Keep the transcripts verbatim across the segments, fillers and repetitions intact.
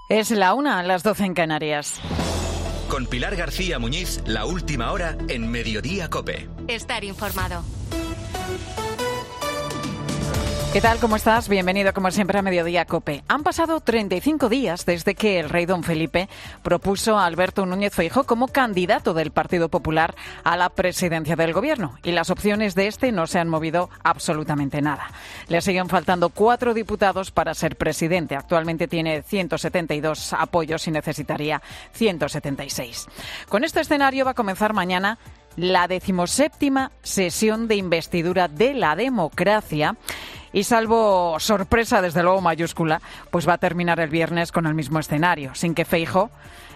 Es la una, las doce en Canarias. Con Pilar García Muñiz, la última hora en Mediodía COPE. Estar informado. ¿Qué tal? ¿Cómo estás? Bienvenido, como siempre, a Mediodía COPE. Han pasado treinta y cinco días desde que el rey don Felipe propuso a Alberto Núñez Feijóo como candidato del Partido Popular a la presidencia del Gobierno. Y las opciones de este no se han movido absolutamente nada. Le siguen faltando cuatro diputados para ser presidente. Actualmente tiene ciento setenta y dos apoyos y necesitaría ciento setenta y seis. Con este escenario va a comenzar mañana la decimoséptima sesión de investidura de la democracia. Y salvo sorpresa, desde luego mayúscula, pues va a terminar el viernes con el mismo escenario, sin que Feijóo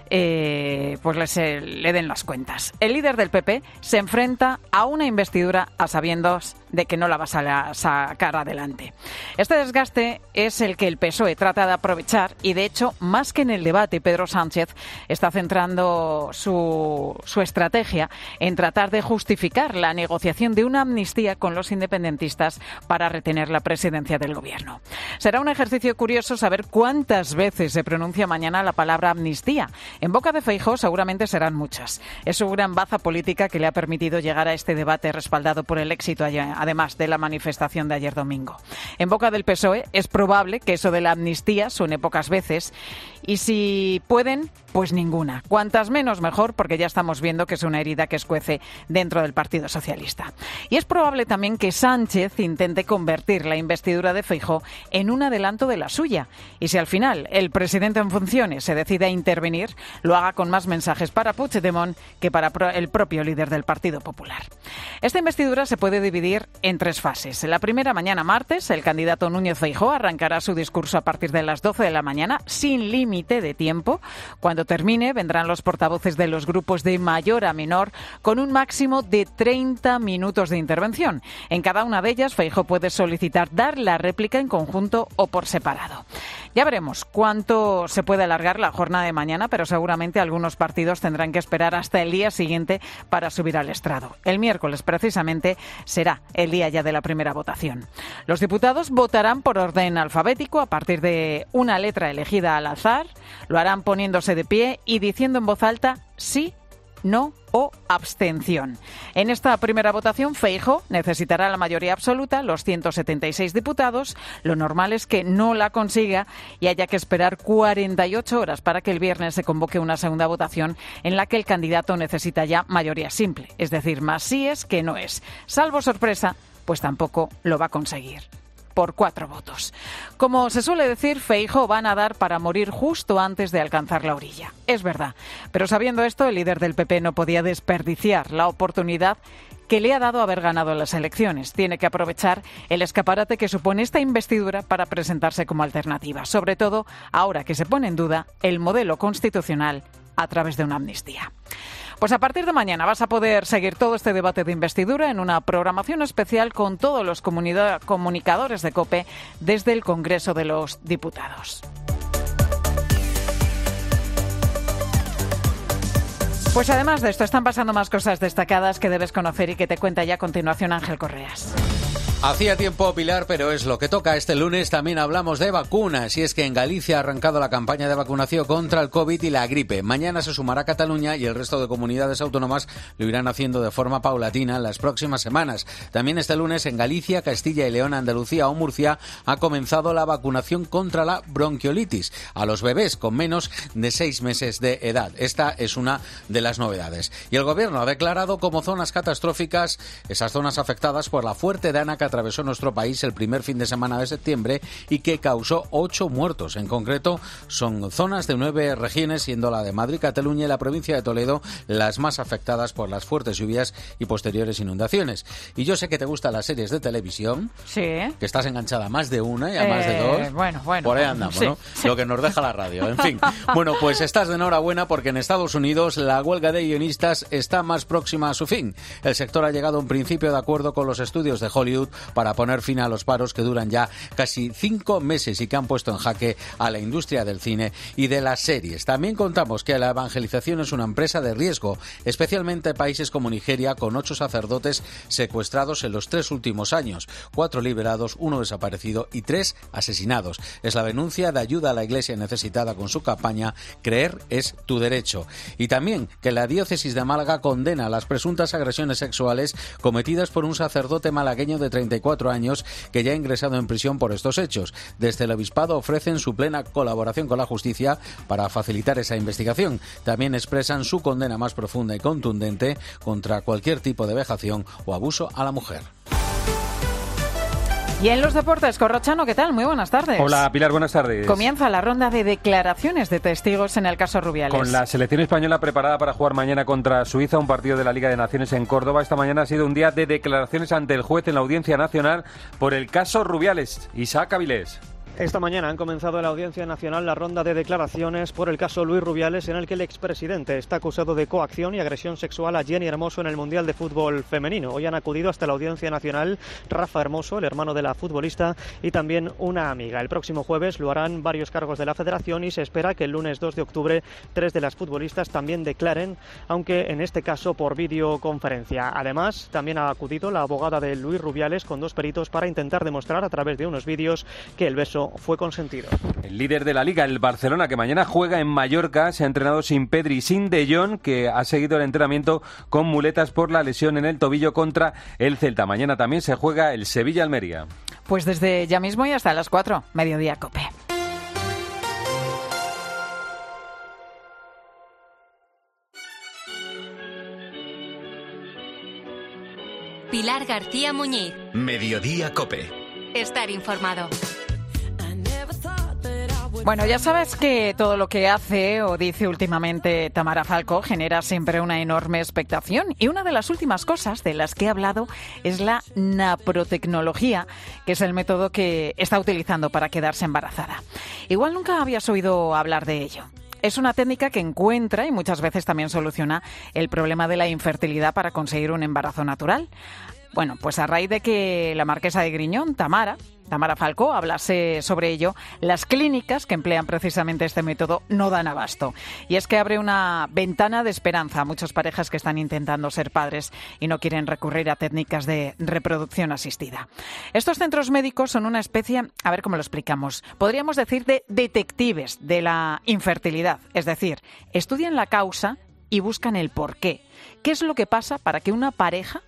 eh, pues les, eh, le den las cuentas. El líder del P P se enfrenta a una investidura a sabiendas de que no la va a sacar adelante. Este desgaste es el que el P S O E trata de aprovechar y, de hecho, más que en el debate, Pedro Sánchez está centrando su, su estrategia en tratar de justificar la negociación de una amnistía con los independentistas para retener la presidencia del Gobierno. Será un ejercicio curioso saber cuántas veces se pronuncia mañana la palabra amnistía. En boca de Feijóo seguramente serán muchas. Es su gran baza política que le ha permitido llegar a este debate respaldado por el éxito allá, además de la manifestación de ayer domingo. En boca del P S O E es probable que eso de la amnistía suene pocas veces y si pueden, pues ninguna. Cuantas menos mejor, porque ya estamos viendo que es una herida que escuece dentro del Partido Socialista. Y es probable también que Sánchez intente convertir la investidura de Feijóo en un adelanto de la suya. Y si al final el presidente en funciones se decide a intervenir, lo haga con más mensajes para Puigdemont que para el propio líder del Partido Popular. Esta investidura se puede dividir en tres fases. En la primera, mañana martes, el candidato Núñez Feijóo arrancará su discurso a partir de las doce de la mañana, sin límite de tiempo. Cuando termine, vendrán los portavoces de los grupos de mayor a menor, con un máximo de treinta minutos de intervención. En cada una de ellas, Feijóo puede solicitar dar la réplica en conjunto o por separado. Ya veremos cuánto se puede alargar la jornada de mañana, pero seguramente algunos partidos tendrán que esperar hasta el día siguiente para subir al estrado. El miércoles, precisamente, será el día ya de la primera votación. Los diputados votarán por orden alfabético a partir de una letra elegida al azar. Lo harán poniéndose de pie y diciendo en voz alta sí, no o abstención. En esta primera votación, Feijóo necesitará la mayoría absoluta, los ciento setenta y seis diputados. Lo normal es que no la consiga y haya que esperar cuarenta y ocho horas para que el viernes se convoque una segunda votación en la que el candidato necesita ya mayoría simple, es decir, más síes que no es. Salvo sorpresa, pues tampoco lo va a conseguir. Por cuatro votos. Como se suele decir, Feijóo va a nadar para morir justo antes de alcanzar la orilla. Es verdad. Pero sabiendo esto, el líder del P P no podía desperdiciar la oportunidad que le ha dado haber ganado las elecciones. Tiene que aprovechar el escaparate que supone esta investidura para presentarse como alternativa. Sobre todo, ahora que se pone en duda el modelo constitucional a través de una amnistía. Pues a partir de mañana vas a poder seguir todo este debate de investidura en una programación especial con todos los comunidad- comunicadores de COPE desde el Congreso de los Diputados. Pues además de esto, están pasando más cosas destacadas que debes conocer y que te cuenta ya a continuación Ángel Correas. Hacía tiempo, Pilar, pero es lo que toca. Este lunes también hablamos de vacunas, y es que en Galicia ha arrancado la campaña de vacunación contra el COVID y la gripe. Mañana se sumará Cataluña y el resto de comunidades autónomas lo irán haciendo de forma paulatina en las próximas semanas. También este lunes en Galicia, Castilla y León, Andalucía o Murcia ha comenzado la vacunación contra la bronquiolitis a los bebés con menos de seis meses de edad. Esta es una de las novedades. Y el Gobierno ha declarado como zonas catastróficas esas zonas afectadas por la fuerte dana que atravesó nuestro país el primer fin de semana de septiembre y que causó ocho muertos. En concreto, son zonas de nueve regiones, siendo la de Madrid, Cataluña y la provincia de Toledo las más afectadas por las fuertes lluvias y posteriores inundaciones. Y yo sé que te gustan las series de televisión, sí, que estás enganchada a más de una y a eh, más de dos. Bueno, bueno. Por ahí andamos, sí, ¿no? Sí. Lo que nos deja la radio. En fin. Bueno, pues estás de enhorabuena porque en Estados Unidos la huelga de guionistas está más próxima a su fin. El sector ha llegado a un principio de acuerdo con los estudios de Hollywood para poner fin a los paros que duran ya casi cinco meses y que han puesto en jaque a la industria del cine y de las series. También contamos que la evangelización es una empresa de riesgo, especialmente en países como Nigeria, con ocho sacerdotes secuestrados en los tres últimos años, cuatro liberados, uno desaparecido y tres asesinados. Es la denuncia de ayuda a la Iglesia necesitada con su campaña Creer es tu derecho. Y también que la diócesis de Málaga condena las presuntas agresiones sexuales cometidas por un sacerdote malagueño de treinta y cuatro años que ya ha ingresado en prisión por estos hechos. Desde el obispado ofrecen su plena colaboración con la justicia para facilitar esa investigación. También expresan su condena más profunda y contundente contra cualquier tipo de vejación o abuso a la mujer. Y en los deportes, Corrochano, ¿qué tal? Muy buenas tardes. Hola, Pilar, buenas tardes. Comienza la ronda de declaraciones de testigos en el caso Rubiales. Con la selección española preparada para jugar mañana contra Suiza, un partido de la Liga de Naciones en Córdoba, esta mañana ha sido un día de declaraciones ante el juez en la Audiencia Nacional por el caso Rubiales. Isaac Avilés. Esta mañana han comenzado en la Audiencia Nacional la ronda de declaraciones por el caso Luis Rubiales, en el que el expresidente está acusado de coacción y agresión sexual a Jenny Hermoso en el Mundial de Fútbol Femenino. Hoy han acudido hasta la Audiencia Nacional Rafa Hermoso, el hermano de la futbolista, y también una amiga. El próximo jueves lo harán varios cargos de la Federación y se espera que el lunes dos de octubre tres de las futbolistas también declaren, aunque en este caso por videoconferencia. Además, también ha acudido la abogada de Luis Rubiales con dos peritos para intentar demostrar a través de unos vídeos que el beso fue consentido. El líder de la Liga, el Barcelona, que mañana juega en Mallorca, se ha entrenado sin Pedri y sin De Jong, que ha seguido el entrenamiento con muletas por la lesión en el tobillo contra el Celta. Mañana también se juega el Sevilla-Almería. Pues desde ya mismo y hasta las cuatro, Mediodía Cope. Pilar García Muñiz. Mediodía Cope. Estar informado. Bueno, ya sabes que todo lo que hace o dice últimamente Tamara Falcó genera siempre una enorme expectación, y una de las últimas cosas de las que he hablado es la naprotecnología, que es el método que está utilizando para quedarse embarazada. Igual nunca habías oído hablar de ello. Es una técnica que encuentra y muchas veces también soluciona el problema de la infertilidad para conseguir un embarazo natural. Bueno, pues a raíz de que la marquesa de Griñón, Tamara, Tamara Falcó, hablase sobre ello, las clínicas que emplean precisamente este método no dan abasto. Y es que abre una ventana de esperanza a muchas parejas que están intentando ser padres y no quieren recurrir a técnicas de reproducción asistida. Estos centros médicos son una especie, a ver cómo lo explicamos, podríamos decir de detectives de la infertilidad. Es decir, estudian la causa y buscan el porqué. ¿Qué es lo que pasa para que una pareja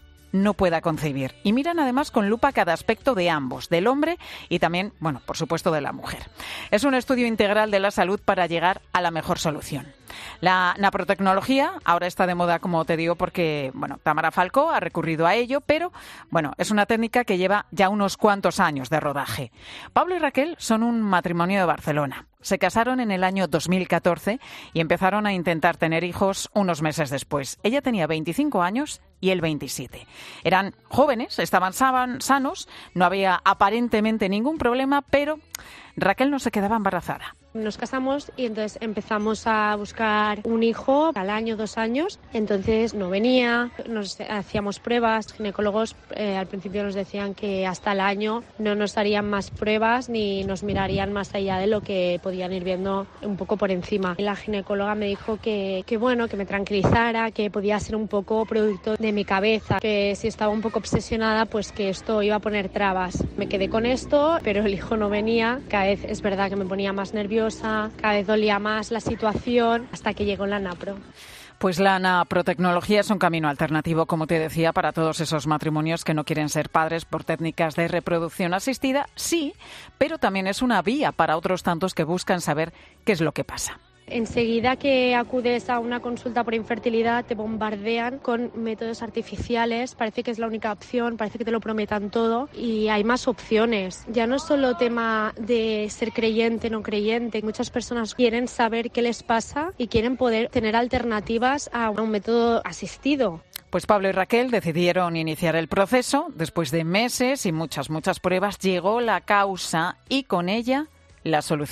no pueda concebir? Y miran además con lupa cada aspecto de ambos, del hombre y también, bueno, por supuesto, de la mujer. Es un estudio integral de la salud para llegar a la mejor solución. La naprotecnología ahora está de moda, como te digo, porque, bueno, Tamara Falcó ha recurrido a ello, pero, bueno, es una técnica que lleva ya unos cuantos años de rodaje. Pablo y Raquel son un matrimonio de Barcelona. Se casaron en el año dos mil catorce y empezaron a intentar tener hijos unos meses después. Ella tenía veinticinco años y él veintisiete. Eran jóvenes, estaban sanos, no había aparentemente ningún problema, pero Raquel no se quedaba embarazada. Nos casamos y entonces empezamos a buscar un hijo al año, dos años. Entonces no venía, nos hacíamos pruebas. Ginecólogos eh, al principio nos decían que hasta el año no nos harían más pruebas ni nos mirarían más allá de lo que podían ir viendo un poco por encima. La ginecóloga me dijo que, que bueno, que me tranquilizara, que podía ser un poco producto de mi cabeza, que si estaba un poco obsesionada, pues que esto iba a poner trabas. Me quedé con esto, pero el hijo no venía. Cada vez es verdad que me ponía más nerviosa. Cada vez dolía más la situación hasta que llegó la napro. Pues la naprotecnología es un camino alternativo, como te decía, para todos esos matrimonios que no quieren ser padres por técnicas de reproducción asistida, sí, pero también es una vía para otros tantos que buscan saber qué es lo que pasa. Enseguida que acudes a una consulta por infertilidad te bombardean con métodos artificiales, parece que es la única opción, parece que te lo prometan todo y hay más opciones. Ya no es solo tema de ser creyente o no creyente, muchas personas quieren saber qué les pasa y quieren poder tener alternativas a un método asistido. Pues Pablo y Raquel decidieron iniciar el proceso. Después de meses y muchas, muchas pruebas llegó la causa y con ella la solución.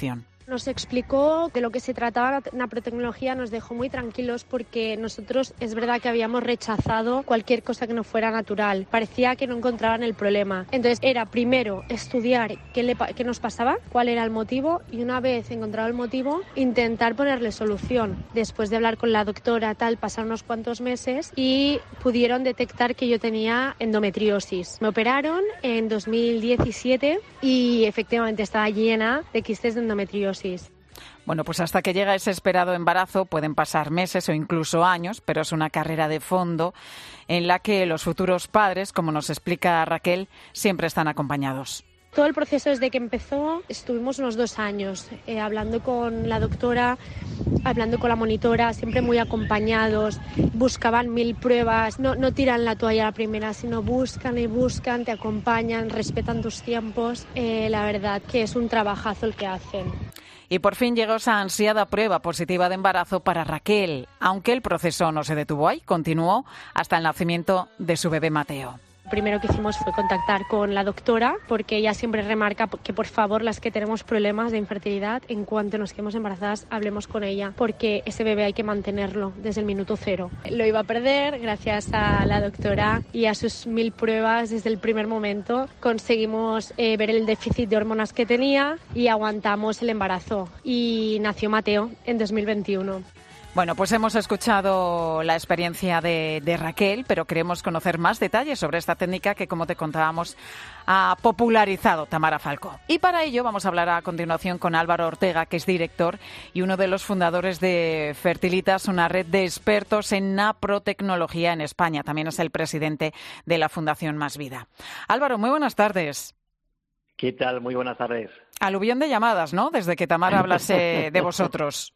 Nos explicó de lo que se trataba la naprotecnología, nos dejó muy tranquilos porque nosotros es verdad que habíamos rechazado cualquier cosa que no fuera natural. Parecía que no encontraban el problema. Entonces era primero estudiar qué, le, qué nos pasaba, cuál era el motivo y una vez encontrado el motivo, intentar ponerle solución. Después de hablar con la doctora, tal, pasaron unos cuantos meses y pudieron detectar que yo tenía endometriosis. Me operaron en dos mil diecisiete y efectivamente estaba llena de quistes de endometriosis. Bueno, pues hasta que llega ese esperado embarazo pueden pasar meses o incluso años, pero es una carrera de fondo en la que los futuros padres, como nos explica Raquel, siempre están acompañados. Todo el proceso desde que empezó estuvimos unos dos años eh, hablando con la doctora, hablando con la monitora, siempre muy acompañados, buscaban mil pruebas, no, no tiran la toalla a la primera, sino buscan y buscan, te acompañan, respetan tus tiempos. Eh, la verdad que es un trabajazo el que hacen. Y por fin llegó esa ansiada prueba positiva de embarazo para Raquel, aunque el proceso no se detuvo ahí, continuó hasta el nacimiento de su bebé Mateo. Lo primero que hicimos fue contactar con la doctora porque ella siempre remarca que por favor las que tenemos problemas de infertilidad, en cuanto nos quedemos embarazadas, hablemos con ella porque ese bebé hay que mantenerlo desde el minuto cero. Lo iba a perder gracias a la doctora y a sus mil pruebas desde el primer momento. Conseguimos eh, ver el déficit de hormonas que tenía y aguantamos el embarazo y nació Mateo en dos mil veintiuno. Bueno, pues hemos escuchado la experiencia de, de Raquel, pero queremos conocer más detalles sobre esta técnica que, como te contábamos, ha popularizado Tamara Falcó. Y para ello vamos a hablar a continuación con Álvaro Ortega, que es director y uno de los fundadores de Fertilitas, una red de expertos en naprotecnología en España. También es el presidente de la Fundación Más Vida. Álvaro, muy buenas tardes. ¿Qué tal? Muy buenas tardes. Aluvión de llamadas, ¿no?, desde que Tamara hablase de vosotros.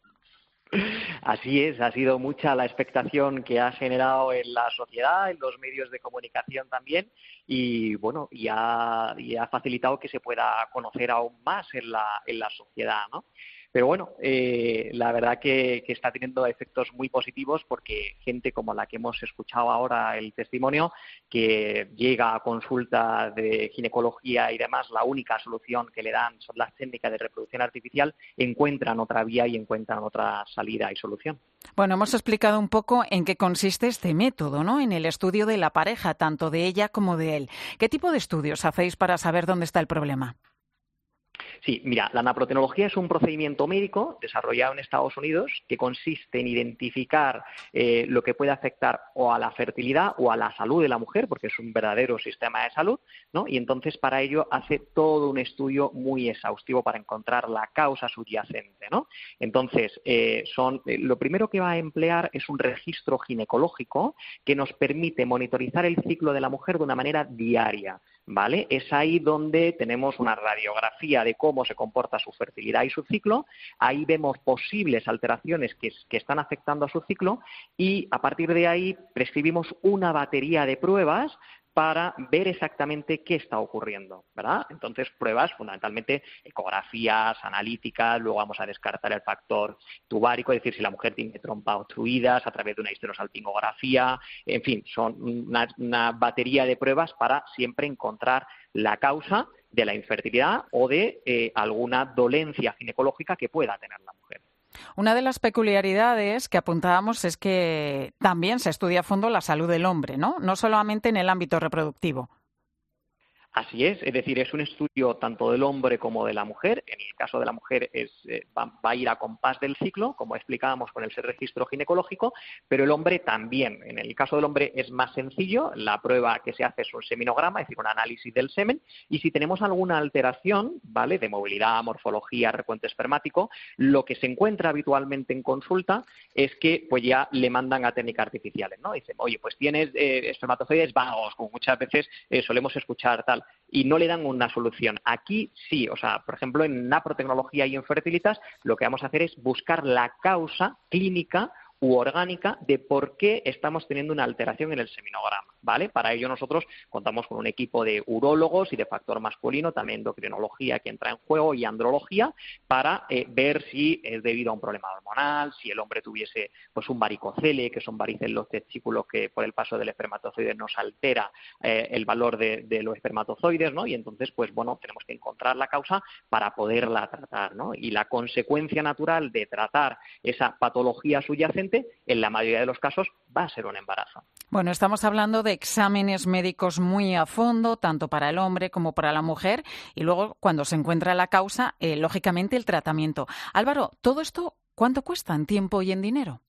Así es, ha sido mucha la expectación que ha generado en la sociedad, en los medios de comunicación también, y bueno, y ha, y ha facilitado que se pueda conocer aún más en la, en la sociedad, ¿no? Pero bueno, eh, la verdad que, que está teniendo efectos muy positivos porque gente como la que hemos escuchado ahora el testimonio, que llega a consulta de ginecología y demás, la única solución que le dan son las técnicas de reproducción artificial, encuentran otra vía y encuentran otra salida y solución. Bueno, hemos explicado un poco en qué consiste este método, ¿no?, en el estudio de la pareja, tanto de ella como de él. ¿Qué tipo de estudios hacéis para saber dónde está el problema? Sí, mira, la naprotecnología es un procedimiento médico desarrollado en Estados Unidos que consiste en identificar eh, lo que puede afectar o a la fertilidad o a la salud de la mujer, porque es un verdadero sistema de salud, ¿no? Y entonces para ello hace todo un estudio muy exhaustivo para encontrar la causa subyacente, ¿no? Entonces, eh, son eh, lo primero que va a emplear es un registro ginecológico que nos permite monitorizar el ciclo de la mujer de una manera diaria, ¿vale? Es ahí donde tenemos una radiografía de cómo se comporta su fertilidad y su ciclo. Ahí vemos posibles alteraciones que, que están afectando a su ciclo y a partir de ahí prescribimos una batería de pruebas para ver exactamente qué está ocurriendo, ¿verdad? Entonces, pruebas fundamentalmente ecografías, analíticas, luego vamos a descartar el factor tubárico, es decir, si la mujer tiene trompa obstruidas a través de una histerosalpingografía, en fin, son una, una batería de pruebas para siempre encontrar la causa de la infertilidad o de eh, alguna dolencia ginecológica que pueda tener la mujer. Una de las peculiaridades que apuntábamos es que también se estudia a fondo la salud del hombre, ¿no? No solamente en el ámbito reproductivo. Así es, es decir, es un estudio tanto del hombre como de la mujer. En el caso de la mujer es, eh, va, va a ir a compás del ciclo, como explicábamos con el registro ginecológico, pero el hombre también. En el caso del hombre es más sencillo, la prueba que se hace es un seminograma, es decir, un análisis del semen, y si tenemos alguna alteración, ¿vale?, de movilidad, morfología, recuento espermático, lo que se encuentra habitualmente en consulta es que pues ya le mandan a técnicas artificiales, ¿no? Dicen, oye, pues tienes eh, espermatozoides vagos, como muchas veces eh, solemos escuchar tal, y no le dan una solución. Aquí sí, o sea, por ejemplo, en naprotecnología y en Fertilitas, lo que vamos a hacer es buscar la causa clínica u orgánica de por qué estamos teniendo una alteración en el seminograma. ¿vale? Para ello nosotros contamos con un equipo de urólogos y de factor masculino, también endocrinología que entra en juego y andrología, para eh, ver si es debido a un problema hormonal, si el hombre tuviese pues un varicocele, que son varices en los testículos que por el paso del espermatozoide nos altera eh, el valor de, de los espermatozoides, ¿no? Y entonces, pues bueno, tenemos que encontrar la causa para poderla tratar, ¿no? Y la consecuencia natural de tratar esa patología subyacente, en la mayoría de los casos, va a ser un embarazo. Bueno, estamos hablando de exámenes médicos muy a fondo, tanto para el hombre como para la mujer, y luego, cuando se encuentra la causa, eh, lógicamente el tratamiento. Álvaro, ¿todo esto cuánto cuesta en tiempo y en dinero?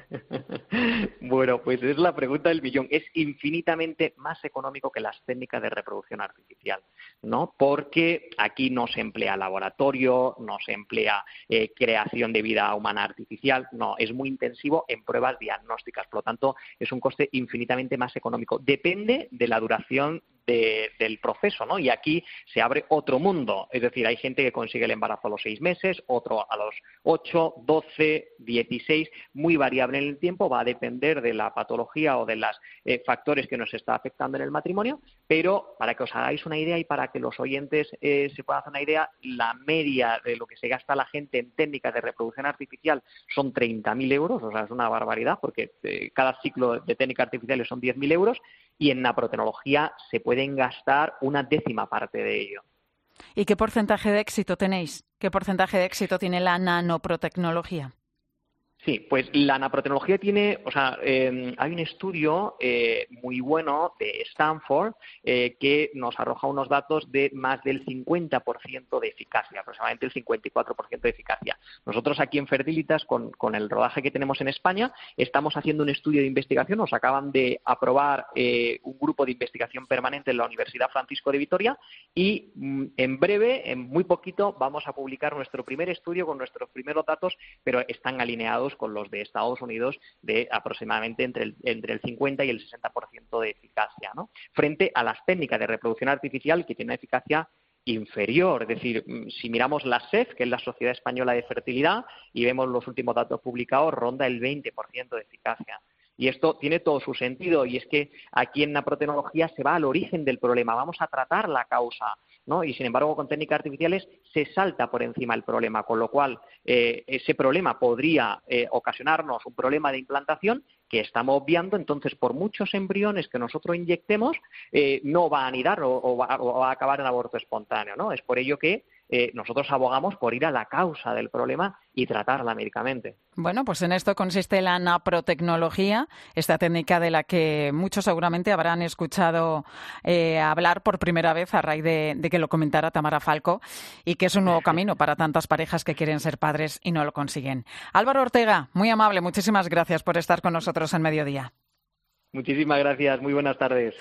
Bueno, pues es la pregunta del millón. Es infinitamente más económico que las técnicas de reproducción artificial, ¿no? Porque aquí no se emplea laboratorio, no se emplea eh, creación de vida humana artificial, no, es muy intensivo en pruebas diagnósticas, por lo tanto es un coste infinitamente más económico. Depende de la duración De, del proceso, ¿no? Y aquí se abre otro mundo, es decir, hay gente que consigue el embarazo a los seis meses, otro a los ocho, doce, dieciséis, muy variable en el tiempo, va a depender de la patología o de los eh, factores que nos está afectando en el matrimonio, pero para que os hagáis una idea y para que los oyentes eh, se puedan hacer una idea, la media de lo que se gasta la gente en técnicas de reproducción artificial son treinta mil euros, o sea, es una barbaridad, porque eh, cada ciclo de técnicas artificiales son diez mil euros, y en naprotecnología se pueden gastar una décima parte de ello. ¿Y qué porcentaje de éxito tenéis? ¿Qué porcentaje de éxito tiene la nanoprotecnología? Sí, pues la naprotecnología tiene, o sea, eh, hay un estudio eh, muy bueno de Stanford eh, que nos arroja unos datos de más del cincuenta por ciento de eficacia, aproximadamente el cincuenta y cuatro por ciento de eficacia. Nosotros aquí en Fertilitas, con, con el rodaje que tenemos en España, estamos haciendo un estudio de investigación, nos acaban de aprobar eh, un grupo de investigación permanente en la Universidad Francisco de Vitoria y mm, en breve, en muy poquito, vamos a publicar nuestro primer estudio con nuestros primeros datos, pero están alineados con los de Estados Unidos de aproximadamente entre el, entre el cincuenta y el sesenta por ciento de eficacia, ¿no? Frente a las técnicas de reproducción artificial que tienen una eficacia inferior. Es decir, si miramos la S E F, que es la Sociedad Española de Fertilidad, y vemos los últimos datos publicados, ronda el veinte por ciento de eficacia. Y esto tiene todo su sentido, y es que aquí en naprotecnología se va al origen del problema, vamos a tratar la causa, ¿no? Y sin embargo, con técnicas artificiales se salta por encima el problema, con lo cual eh, ese problema podría eh, ocasionarnos un problema de implantación que estamos obviando. Entonces, por muchos embriones que nosotros inyectemos, eh, no va a anidar o, o, va, o va a acabar en aborto espontáneo, ¿no? Es por ello que Eh, nosotros abogamos por ir a la causa del problema y tratarla médicamente. Bueno, pues en esto consiste la naprotecnología, esta técnica de la que muchos seguramente habrán escuchado eh, hablar por primera vez a raíz de, de que lo comentara Tamara Falco, y que es un nuevo camino para tantas parejas que quieren ser padres y no lo consiguen. Álvaro Ortega, muy amable, muchísimas gracias por estar con nosotros en Mediodía. Muchísimas gracias, muy buenas tardes.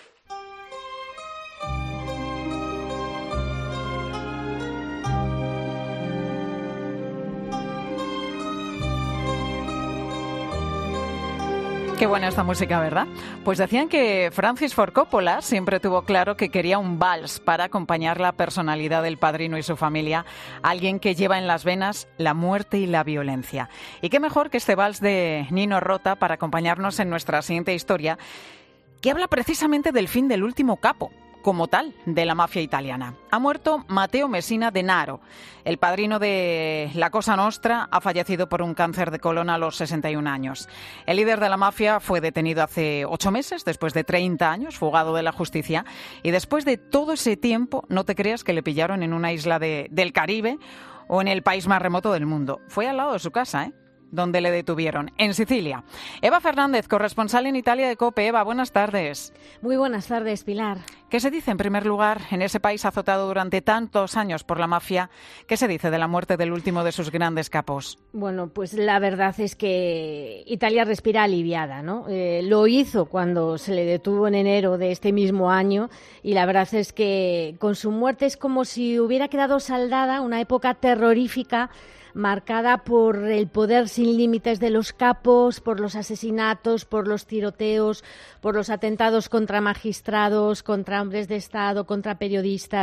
Qué buena esta música, ¿verdad? Pues decían que Francis Ford Coppola siempre tuvo claro que quería un vals para acompañar la personalidad del padrino y su familia, alguien que lleva en las venas la muerte y la violencia. Y qué mejor que este vals de Nino Rota para acompañarnos en nuestra siguiente historia, que habla precisamente del fin del último capo, como tal, de la mafia italiana. Ha muerto Matteo Messina Denaro. El padrino de la Cosa Nostra ha fallecido por un cáncer de colon a los sesenta y un años. El líder de la mafia fue detenido hace ocho meses, después de treinta años, fugado de la justicia. Y después de todo ese tiempo, no te creas que le pillaron en una isla de, del Caribe o en el país más remoto del mundo. Fue al lado de su casa, ¿eh?, donde le detuvieron, en Sicilia. Eva Fernández, corresponsal en Italia de COPE. Eva, buenas tardes. Muy buenas tardes, Pilar. ¿Qué se dice, en primer lugar, en ese país azotado durante tantos años por la mafia? ¿Qué se dice de la muerte del último de sus grandes capos? Bueno, pues la verdad es que Italia respira aliviada, ¿no? Eh, lo hizo cuando se le detuvo en enero de este mismo año, y la verdad es que con su muerte es como si hubiera quedado saldada una época terrorífica marcada por el poder sin límites de los capos, por los asesinatos, por los tiroteos, por los atentados contra magistrados, contra hombres de Estado, contra periodistas.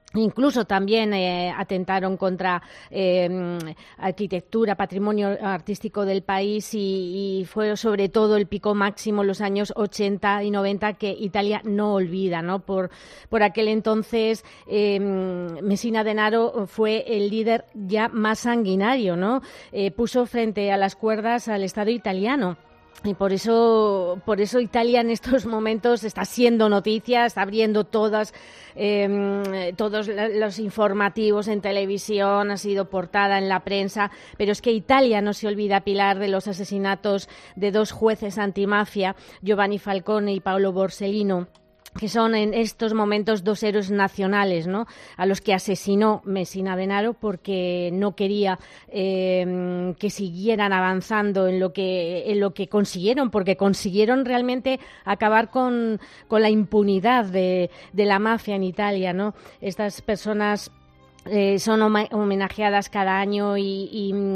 Incluso también eh, atentaron contra eh, arquitectura, patrimonio artístico del país y, y fue sobre todo el pico máximo en los años ochenta y noventa que Italia no olvida, ¿no? Por, por aquel entonces eh, Messina Denaro fue el líder ya más sanguinario, ¿no? Eh, puso frente a las cuerdas al Estado italiano. Y por eso, por eso Italia en estos momentos está siendo noticia, está abriendo todas, eh, todos los informativos en televisión, ha sido portada en la prensa, pero es que Italia no se olvida, Pilar, de los asesinatos de dos jueces antimafia, Giovanni Falcone y Paolo Borsellino, que son en estos momentos dos héroes nacionales, ¿no? A los que asesinó Messina Denaro porque no quería eh, que siguieran avanzando en lo que en lo que consiguieron, porque consiguieron realmente acabar con, con la impunidad de, de la mafia en Italia, ¿no? Estas personas eh, son homenajeadas cada año y, y